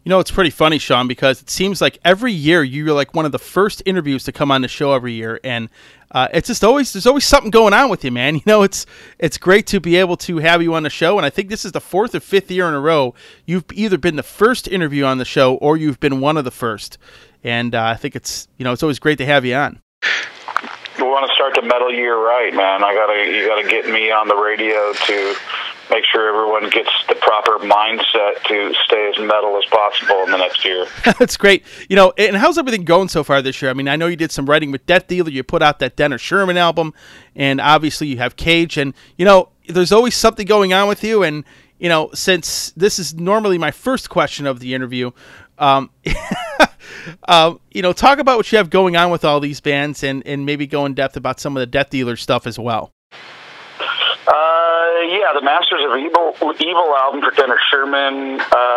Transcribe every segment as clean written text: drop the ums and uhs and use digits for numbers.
You know, it's pretty funny, Sean, because it seems like every year you're like one of the first interviews to come on the show every year, and it's just there's always something going on with you, man. You know, it's great to be able to have you on the show, and I think this is the 4th or 5th year in a row you've either been the first interview on the show or you've been one of the first, and I think it's always great to have you on. We want to start the metal year right, man. You gotta get me on the radio to make sure everyone gets the proper mindset to stay as metal as possible in the next year. That's great. And how's everything going so far this year? I mean, I know you did some writing with Death Dealer. You put out that Denner Shermann album, and obviously you have Cage. And, there's always something going on with you. And, since this is normally my first question of the interview, talk about what you have going on with all these bands and maybe go in depth about some of the Death Dealer stuff as well. Yeah, the Masters of Evil album for Denner Shermann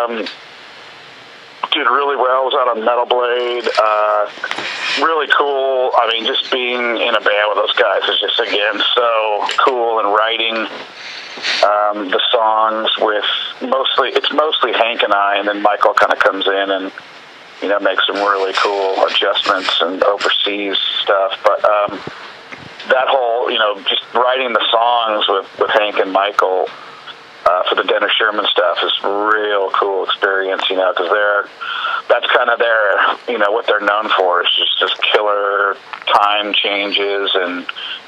did really well. It was out on Metal Blade. Really cool. I mean, just being in a band with those guys is just, again, so cool. And writing the songs with mostly Hank and I, and then Michael kind of comes in and makes some really cool adjustments and oversees stuff. But that whole, just writing the songs with Hank and Michael for the Denner Shermann stuff is a real cool experience, because that's kind of what they're known for is just killer time changes and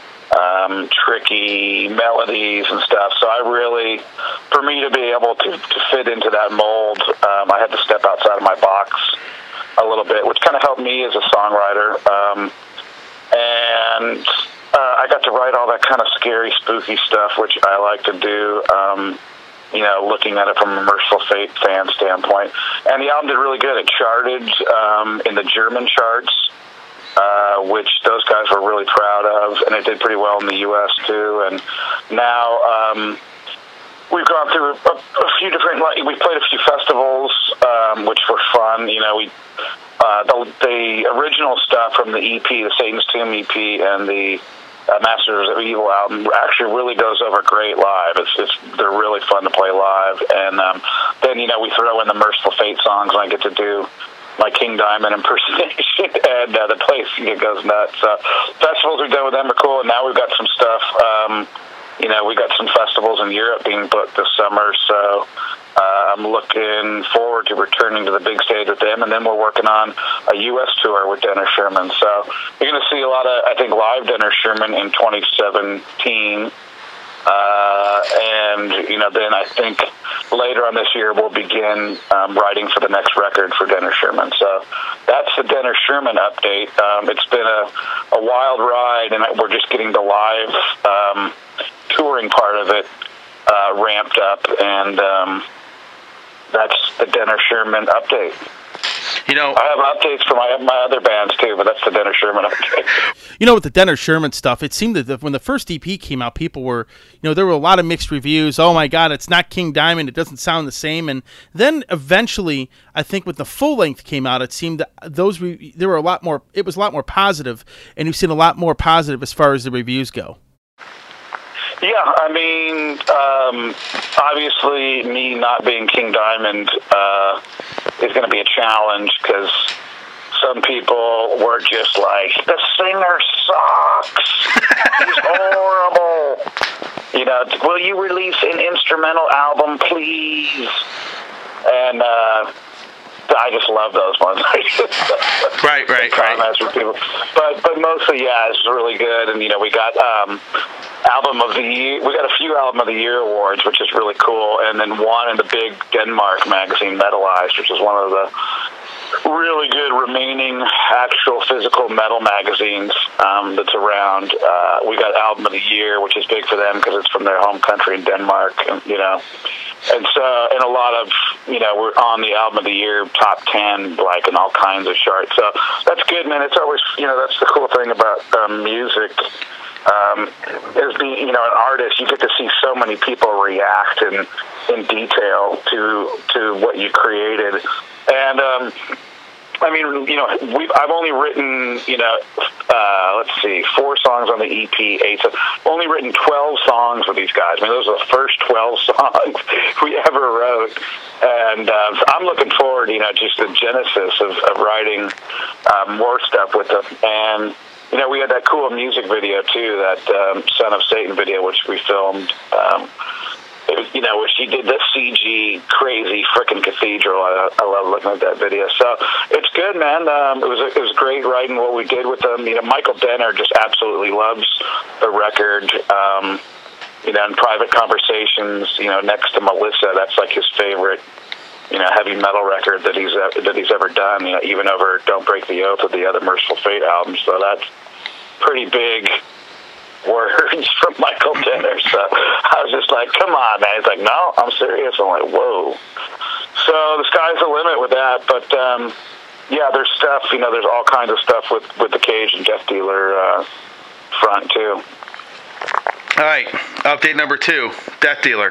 tricky melodies and stuff. So for me to be able to fit into that mold, I had to step outside of my box a little bit, which kind of helped me as a songwriter. And I got to write all that kind of scary, spooky stuff, which I like to do, looking at it from a Merciful Fate fan standpoint. And the album did really good. It charted in the German charts, which those guys were really proud of, and it did pretty well in the U.S. too. And now we've gone through a few different, we played a few festivals, which were fun. The original stuff from the EP, the Satan's Tomb EP, and the Masters of Evil album actually really goes over great live. They're really fun to play live. And then, we throw in the Merciful Fate songs, and I get to do my King Diamond impersonation, and the place goes nuts. Festivals we've done with them are cool, and now we've got some stuff. We got some festivals in Europe being booked this summer, so I'm looking forward to returning to the big stage with them, and then we're working on a U.S. tour with Denner Shermann. So you're going to see a lot of, I think, live Denner Shermann in 2017. Then I think later on this year we'll begin writing for the next record for Denner Shermann. So that's the Denner Shermann update. It's been a wild ride, and we're just getting the live touring part of it ramped up, and that's the Denner Shermann update. I have updates for my other bands too, but that's the Denner Shermann update. With the Denner Shermann stuff, it seemed that when the first EP came out, people were, there were a lot of mixed reviews. Oh my God, it's not King Diamond. It doesn't sound the same. And then eventually, I think when the full length came out, it seemed that there were a lot more. It was a lot more positive, and you've seen a lot more positive as far as the reviews go. Yeah, I mean, obviously, me not being King Diamond is going to be a challenge, because some people were just like, the singer sucks. He's horrible. Will you release an instrumental album, please? And I just love those ones. Right. From people. But mostly, yeah, it's really good. And, we got Album of the Year. We got a few Album of the Year awards, which is really cool. And then one in the big Denmark magazine, Metalized, which is one of the really good remaining actual physical metal magazines that's around. We got Album of the Year, which is big for them because it's from their home country in Denmark, and so, and a lot of, we're on the Album of the Year top 10, in all kinds of charts. So that's good, man. It's always, that's the cool thing about music. Is being, an artist, you get to see so many people react in detail to what you created. And I mean, you know, I've only written, you know, let's see, 4 songs on the EP, 8. So only written 12 songs with these guys. I mean, those are the first 12 songs we ever wrote. And I'm looking forward, you know, just the genesis of writing more stuff with them. And, you know, we had that cool music video, too, that Son of Satan video, which we filmed. It was, you know, where she did the CG crazy frickin' cathedral. I love looking at that video. So it's good, man. It was great writing what we did with them. You know, Michael Denner just absolutely loves the record. You know, in private conversations, you know, next to Melissa, that's like his favorite, you know, heavy metal record that he's ever done. You know, even over Don't Break the Oath of the other Merciful Fate albums. So that's pretty big words from Michael Denner. So I was just like, come on, man. He's like, no, I'm serious. I'm like, whoa. So the sky's the limit with that. But yeah, there's stuff, you know, there's all kinds of stuff with the Cage and Death Dealer front too. All right, update number 2, Death Dealer.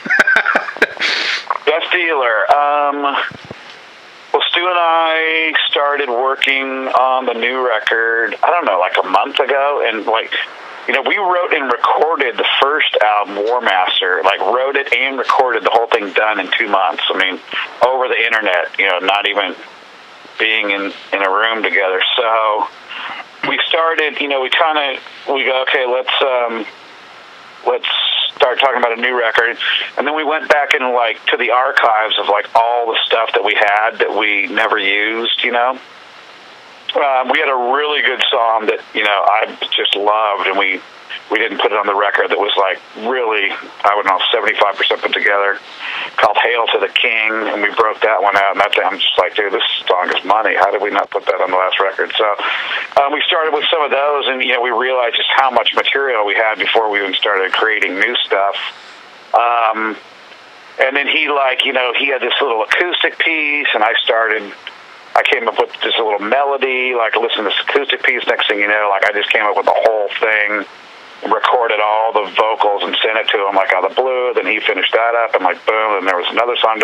Death Dealer. Well, Stu and I started working on the new record, I don't know, like a month ago, and like, you know, we wrote and recorded the first album, War Master, like wrote it and recorded the whole thing done in 2 months. I mean, over the internet, you know, not even being in a room together. So we started, you know, we go, okay, let's start talking about a new record. And then we went back and like to the archives of like all the stuff that we had that we never used, you know. We had a really good song that, you know, I just loved, and we didn't put it on the record, that was like really, I don't know, 75% put together, called Hail to the King, and we broke that one out, and I'm just like, dude, this song is money. How did we not put that on the last record? So we started with some of those, and, you know, we realized just how much material we had before we even started creating new stuff. And then he, like, you know, he had this little acoustic piece, and I came up with just a little melody, like listen to this acoustic piece. Next thing you know, like I just came up with the whole thing, recorded all the vocals and sent it to him like out of the blue. Then he finished that up, and like boom, and there was another song.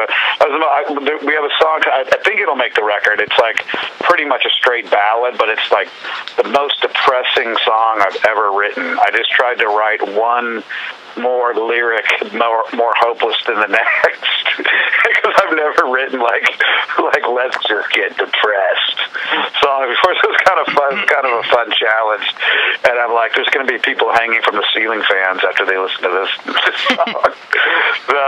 We have a song, I think it'll make the record. It's like pretty much a straight ballad, but it's like the most depressing song I've ever written. I just tried to write one more lyric, more hopeless than the next, because I've never written like let's just get depressed song before. So it's kind of fun, kind of a fun challenge. And I'm like, there's going to be people hanging from the ceiling fans after they listen to this song. So,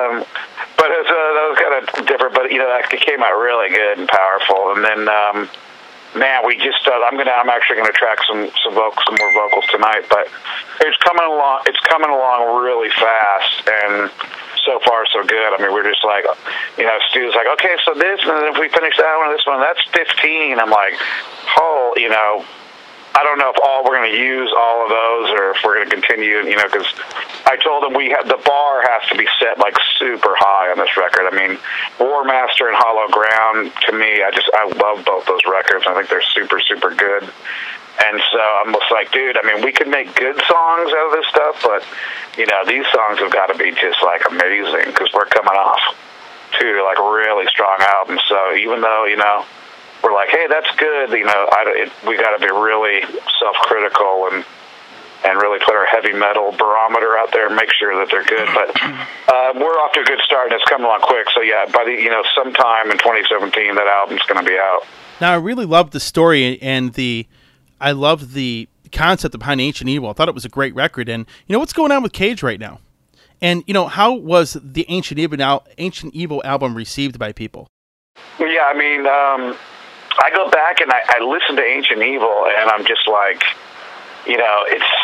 but that was kind of different. But you know, that came out really good and powerful. And then. Man, we just I'm actually gonna track some more vocals tonight, but it's coming along really fast, and so far so good. I mean, we're just like, you know, Stu's like, okay, so this, and then if we finish that one, this one, that's 15. I'm like, oh, you know, I don't know if we're going to use all of those, or if we're going to continue, you know, because I told him the bar has to be set like super high on this record. I mean, War Master and Hollow Ground, to me, I love both those records. I think they're super, super good. And so I'm just like, dude, I mean, we could make good songs out of this stuff, but, you know, these songs have got to be just like amazing, because we're coming off two like really strong albums. So even though, you know, we're like, hey, that's good, you know, we got to be really self-critical and really put our heavy metal barometer out there and make sure that they're good. But we're off to a good start, and it's coming along quick. So yeah, by sometime in 2017, that album's going to be out. Now, I really love the story, and I love the concept behind Ancient Evil. I thought it was a great record. And you know, what's going on with Cage right now? And you know, how was the Ancient Evil album received by people? Yeah, I mean, I go back and I listen to Ancient Evil, and I'm just like, you know,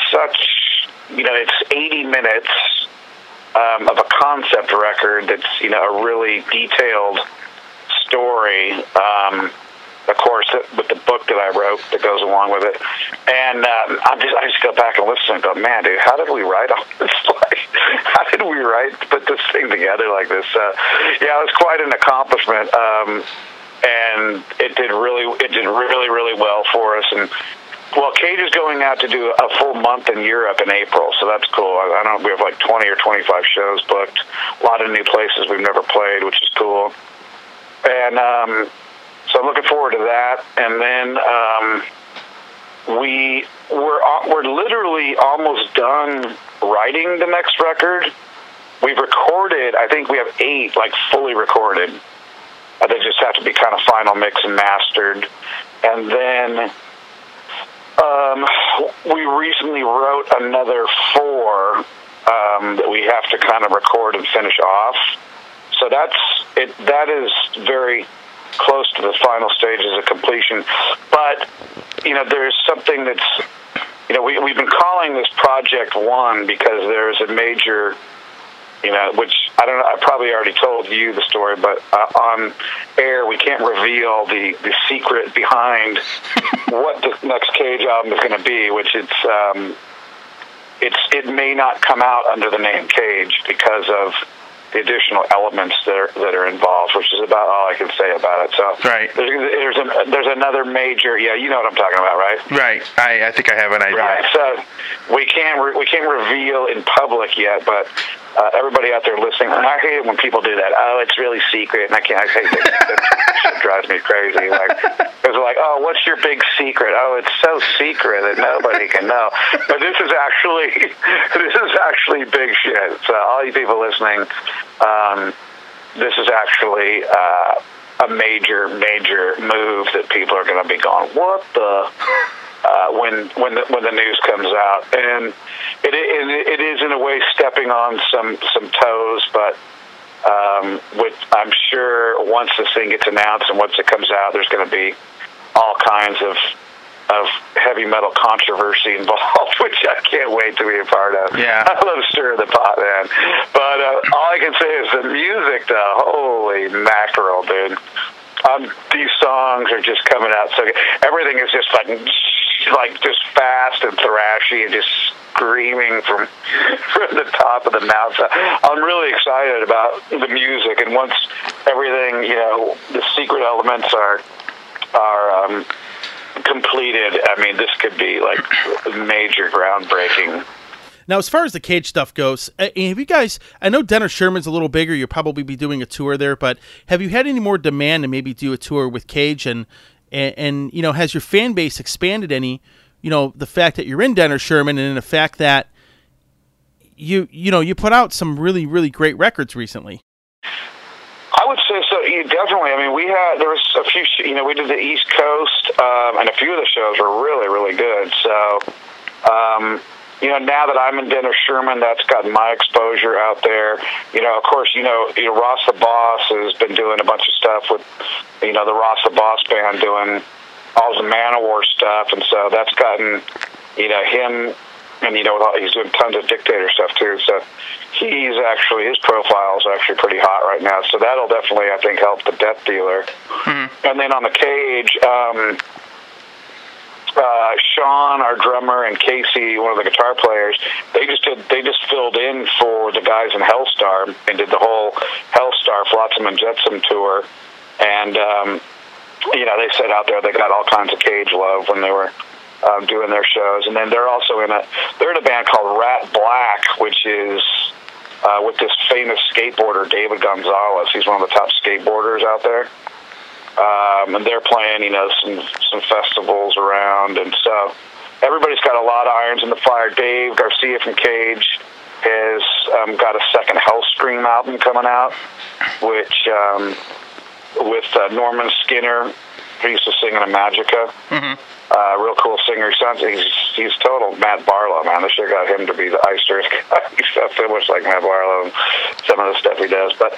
it's 80 minutes of a concept record that's, you know, a really detailed story. Of course, with the book that I wrote that goes along with it, and I just go back and listen and go, man, dude, how did we write all this? Like, how did we put this thing together like this? Yeah, it was quite an accomplishment. And it did really, really well for us. And well, Cage is going out to do a full month in Europe in April, so that's cool. I don't know, we have like 20 or 25 shows booked, a lot of new places we've never played, which is cool. And So I'm looking forward to that. And then we're literally almost done writing the next record. We've recorded, I think we have 8 like fully recorded. They just have to be kind of final mix and mastered. And then we recently wrote another 4 that we have to kind of record and finish off. So that is very close to the final stages of completion. But, there's something that's, we've been calling this Project 1 because there's a major, which I don't know, I probably already told you the story, but on air we can't reveal the secret behind what the next Cage album is going to be, which it may not come out under the name Cage because of the additional elements that are involved, which is about all I can say about it. So right. There's another major, you know what I'm talking about, right? Right. I think I have an idea. Right. So we can't reveal in public yet, but everybody out there listening, I hate it when people do that. Oh, it's really secret, and I hate that shit drives me crazy. Like, it's like, oh, what's your big secret? Oh, it's so secret that nobody can know. But this is actually big shit. So all you people listening, this is actually a major move that people are going to be going, what the? When the news comes out, and it is in a way stepping on some toes, but I'm sure once this thing gets announced and once it comes out, there's going to be all kinds of heavy metal controversy involved, which I can't wait to be a part of. Yeah, I love stir the pot, man. But all I can say is the music, though. Holy mackerel, dude! These songs are just coming out so good. Everything is just like just fast and thrashy and just screaming from the top of the mountain. I'm really excited about the music, and once everything, the secret elements are completed, I mean, this could be like major groundbreaking. Now, as far as the Cage stuff goes, have you guys, I know Dennis Sherman's a little bigger, you'll probably be doing a tour there, but have you had any more demand to maybe do a tour with Cage, and has your fan base expanded any, the fact that you're in Dennis Sherman and the fact that you put out some really, really great records recently? I would say so. Definitely. I mean, there was a few, we did the East Coast, and a few of the shows were really, really good. So, now that I'm in Dennis Sherman, that's gotten my exposure out there. Of course, Ross the Boss has been doing a bunch of stuff with, the Ross the Boss band doing all the Manowar stuff, and so that's gotten, him, and he's doing tons of Dictator stuff too. So his profile is actually pretty hot right now. So that'll definitely, I think, help the Death Dealer. Mm-hmm. And then on the Cage, Sean, our drummer, and Casey, one of the guitar players, they just filled in for the guys in Hellstar and did the whole Hellstar Flotsam and Jetsam tour. And they said out there they got all kinds of Cage love when they were doing their shows. And then they're also in a band called Rat Black, which is with this famous skateboarder David Gonzalez. He's one of the top skateboarders out there. And they're playing, some festivals around, and so everybody's got a lot of irons in the fire. Dave Garcia from Cage has got a second Hellscream album coming out, which with Norman Skinner, who used to sing in Magica. Mm-hmm. Real cool singer. He's total Matt Barlow, man. They should have got him to be the Ice Earth guy. He sounds so much like Matt Barlow and some of the stuff he does, but.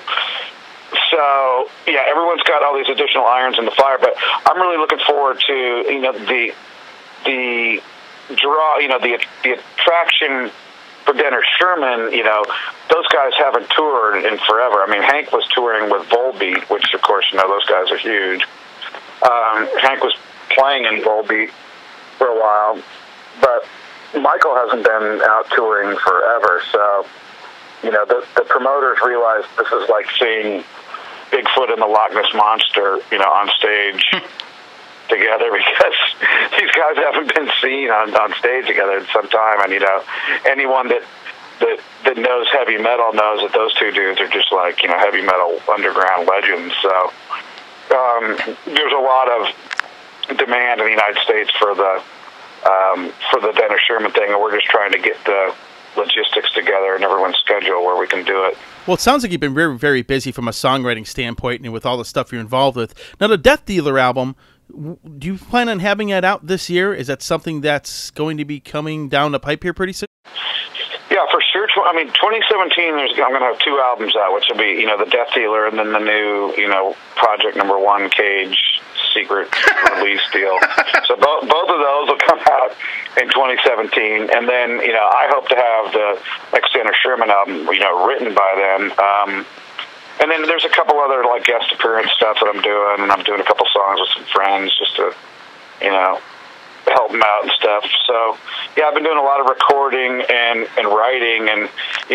So, everyone's got all these additional irons in the fire, but I'm really looking forward to, the draw, the attraction for Dennis Sherman. Those guys haven't toured in forever. I mean, Hank was touring with Volbeat, which, of course, those guys are huge. Hank was playing in Volbeat for a while, but Michael hasn't been out touring forever, so... the promoters realized this is like seeing Bigfoot and the Loch Ness Monster, on stage together, because these guys haven't been seen on stage together in some time. And, anyone that knows heavy metal knows that those two dudes are just like, heavy metal underground legends. So there's a lot of demand in the United States for the Dennis Sherman thing, and we're just trying to get the logistics together and everyone's schedule where we can do it. Well, it sounds like you've been very, very busy from a songwriting standpoint and with all the stuff you're involved with. Now, the Death Dealer album, do you plan on having that out this year? Is that something that's going to be coming down the pipe here pretty soon? Yeah, for sure. 2017, I'm going to have 2 albums out, which will be, the Death Dealer and then the new, Project Number 1 Cage secret release deal. So both of those will come out in 2017, and then I hope to have the next Dennis Sherman album written by then. And then there's a couple other like guest appearance stuff that I'm doing, and I'm doing a couple songs with some friends just to help them out and stuff. So yeah, I've been doing a lot of recording and writing, and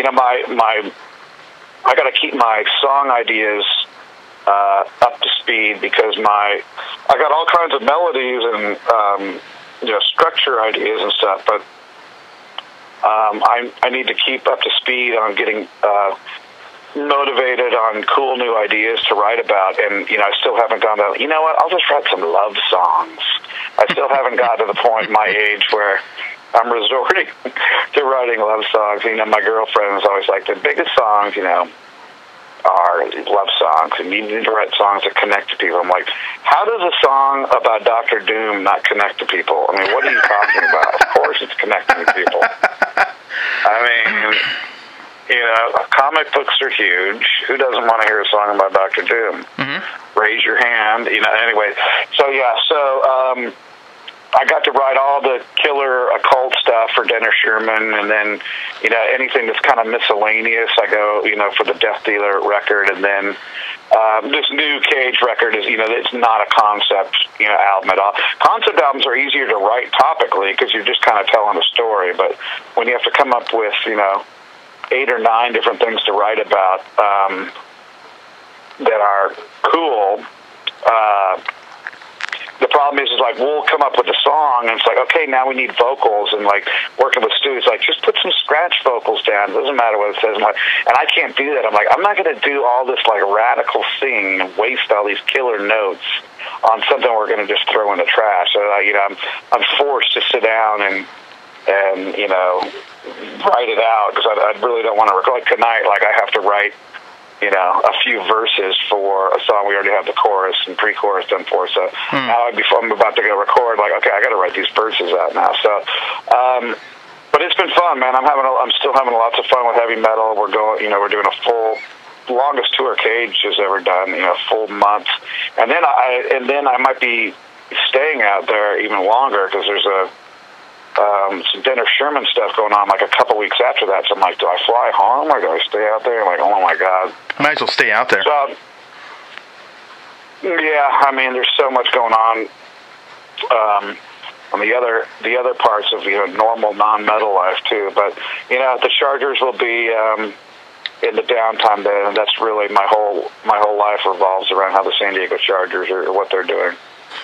I got to keep my song ideas up to speed because I got all kinds of melodies and structure ideas and stuff, but I need to keep up to speed on getting motivated on cool new ideas to write about, and I still haven't gone to I'll just write some love songs. I still haven't gotten to the point in my age where I'm resorting to writing love songs. My girlfriend is always like, the biggest songs are love songs, and you need to write songs that connect to people. I'm like, how does a song about Dr. Doom not connect to people? I mean, what are you talking about? Of course it's connecting to people. Comic books are huge. Who doesn't want to hear a song about Dr. Doom? Mm-hmm. Raise your hand. Anyway. So I got to write all the killer occult stuff for Dennis Sherman, and then anything that's kind of miscellaneous, I go for the Death Dealer record, and then this new Cage record is it's not a concept album at all. Concept albums are easier to write topically because you're just kind of telling a story, but when you have to come up with 8 or 9 different things to write about that are cool. The problem is like we'll come up with a song and it's like, okay, now we need vocals, and like working with Stu, it's like just put some scratch vocals down. It doesn't matter what it says. And I can't do that. I'm like, I'm not going to do all this like radical singing and waste all these killer notes on something we're going to just throw in the trash. So I'm forced to sit down and write it out because I really don't want to record. Like tonight, like I have to write a few verses for a song we already have the chorus and pre-chorus done for. So now I'm about to go record, like, okay, I got to write these verses out now. So, but it's been fun, man. I'm still having lots of fun with heavy metal. We're doing a longest tour Cage has ever done, full month. And then I might be staying out there even longer because there's some Dennis Sherman stuff going on like a couple weeks after that. So I'm like, do I fly home or do I stay out there? I'm like, oh my God. Might as well stay out there. So, yeah, there's so much going on the other parts of normal non-metal life too. But the Chargers will be in the downtime there, and that's really my whole life revolves around how the San Diego Chargers are what they're doing.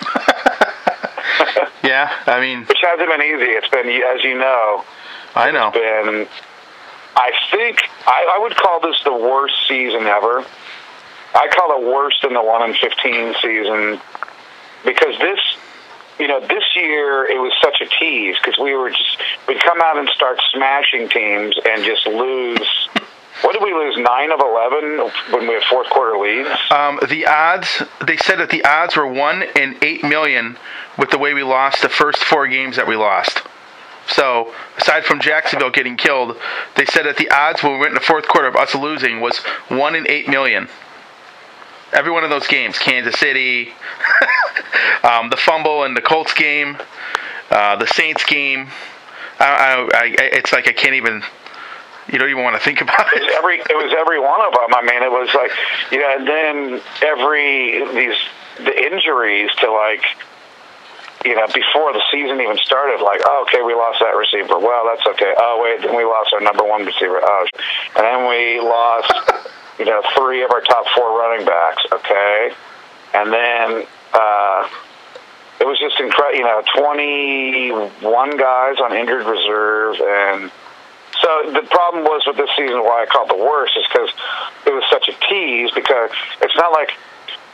Yeah, which hasn't been easy. It's been, as you know, I know. I think I would call this the worst season ever. I call it worse than the 1-15 season because this year it was such a tease because we'd come out and start smashing teams and just lose. What did we lose, 9 of 11 when we had fourth quarter leads? The odds, they said that the odds were 1 in 8 million with the way we lost the first 4 games that we lost. So, aside from Jacksonville getting killed, they said that the odds when we went in the fourth quarter of us losing was 1 in 8 million. Every one of those games, Kansas City, the fumble in the Colts game, the Saints game, it's like I can't even... You don't even want to think about it. It was every one of them. It was like, and then the injuries to like, before the season even started, like, oh, okay, we lost that receiver. Well, that's okay. Oh, wait, then we lost our number 1 receiver. Oh, and then we lost, 3 of our top 4 running backs. Okay, and then it was just incredible. 21 guys on injured reserve and. So the problem was with this season, why I call it the worst, is because it was such a tease. Because it's not like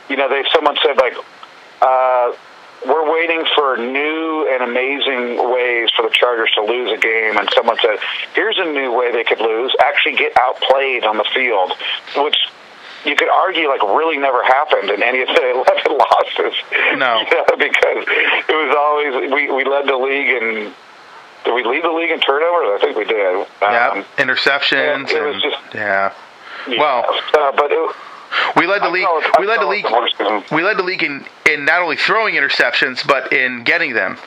someone said, like, we're waiting for new and amazing ways for the Chargers to lose a game, and someone said, here's a new way they could lose, actually get outplayed on the field, which you could argue, like, really never happened in any of the 11 losses. No. Because it was always, we led the league in, did we lead the league in turnovers? I think we did. Interceptions. It was just... Yeah. Well... but it... We led the league. We led the league in not only throwing interceptions, but in getting them.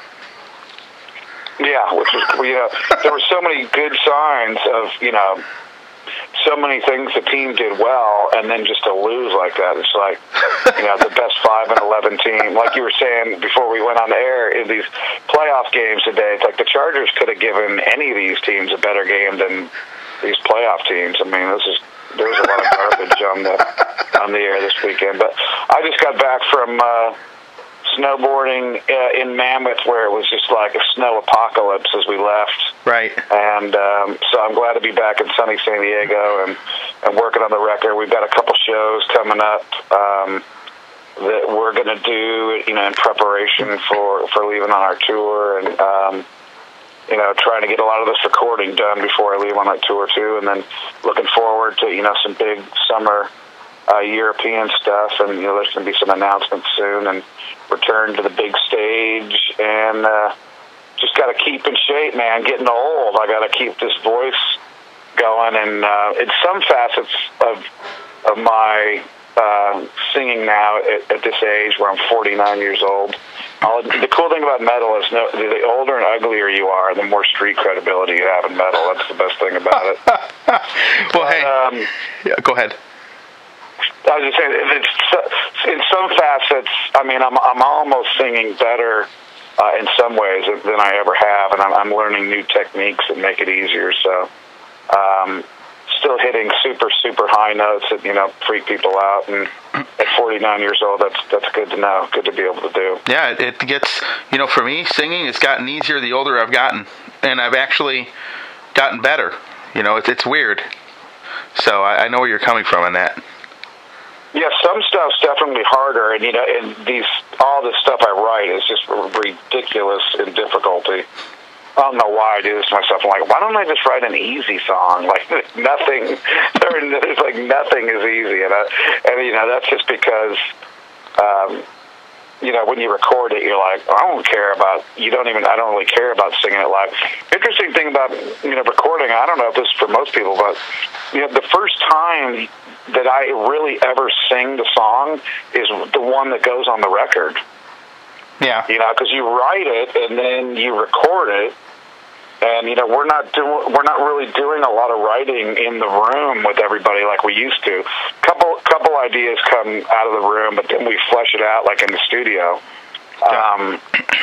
Yeah, which is there were so many good signs of so many things the team did well, and then just to lose like that, it's like the best 5 and 11 team. Like you were saying before we went on the air, in these playoff games today, it's like the Chargers could have given any of these teams a better game than these playoff teams. I mean, there was a lot of garbage on the air this weekend. But I just got back from snowboarding in Mammoth, where it was just like a snow apocalypse as we left. Right. And so I'm glad to be back in sunny San Diego and working on the record. We've got a couple shows coming up that we're going to do, in preparation for leaving on our tour, and trying to get a lot of this recording done before I leave on that tour too, and then looking forward to some big summer European stuff, and there's going to be some announcements soon, and return to the big stage, and just got to keep in shape, man. Getting old, I got to keep this voice going, and in some facets of my singing now at this age, where I'm 49 years old. The cool thing about metal is the older and uglier you are, the more street credibility you have in metal. That's the best thing about it. Well, hey, yeah, go ahead. I was just saying, in some facets, I mean, I'm almost singing better in some ways than I ever have, and I'm learning new techniques that make it easier. So, still hitting super, super high notes that freak people out, and at 49 years old, that's good to know. Good to be able to do. Yeah, it gets for me, singing has gotten easier the older I've gotten, and I've actually gotten better. It's weird. So I know where you're coming from on that. Yeah, some stuff's definitely harder, and all this stuff I write is just ridiculous in difficulty. I don't know why I do this to myself. I'm like, why don't I just write an easy song? Like nothing, there's like nothing is easy, and that's just because, when you record it, you're like, I don't really care about singing it live. Interesting thing about recording, I don't know if this is for most people, but the first time that I really ever sing the song is the one that goes on the record. Yeah. Because you write it and then you record it, and we're not really doing a lot of writing in the room with everybody like we used to. Couple ideas come out of the room, but then we flesh it out like in the studio. Yeah.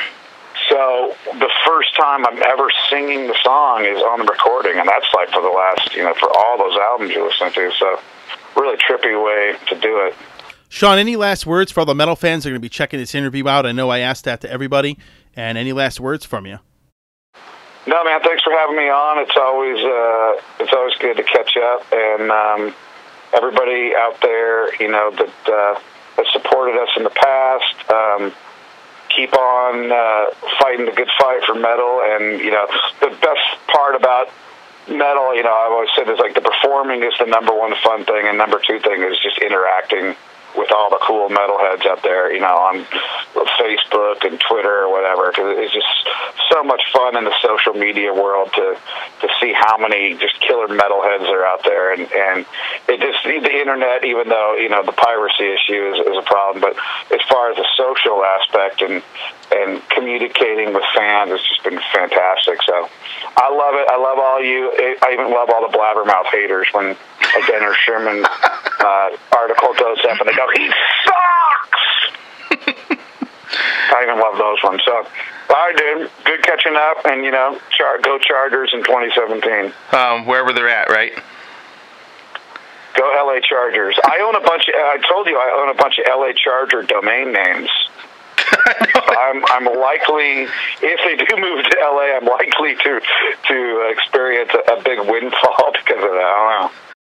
So the first time I'm ever singing the song is on the recording, and that's like for the last for all those albums you listen to. So really trippy way to do it. Sean, any last words for all the metal fans that are going to be checking this interview out? I know I asked that to everybody. And any last words from you? No, man, thanks for having me on. It's always good to catch up. And everybody out there, that has supported us in the past, keep on fighting the good fight for metal. And, the best part about metal, I've always said is like the performing is the number one fun thing, and number two thing is just interacting with all the cool metalheads out there, on Facebook and Twitter or whatever, because it's just so much fun in the social media world to see how many just killer metalheads are out there, and it just, the internet, even though the piracy issue is a problem, but as far as the social aspect and communicating with fans, it's just been fantastic. So I love it. I love all you. I even love all the blabbermouth haters when a Denner Sherman article goes up and they go, he sucks! I even love those ones. So, all right, dude. Good catching up, and, go Chargers in 2017. Wherever they're at, right? Go LA Chargers. I told you I own a bunch of LA Charger domain names. I'm likely, if they do move to LA, I'm likely to experience a big windfall because of that. I don't know.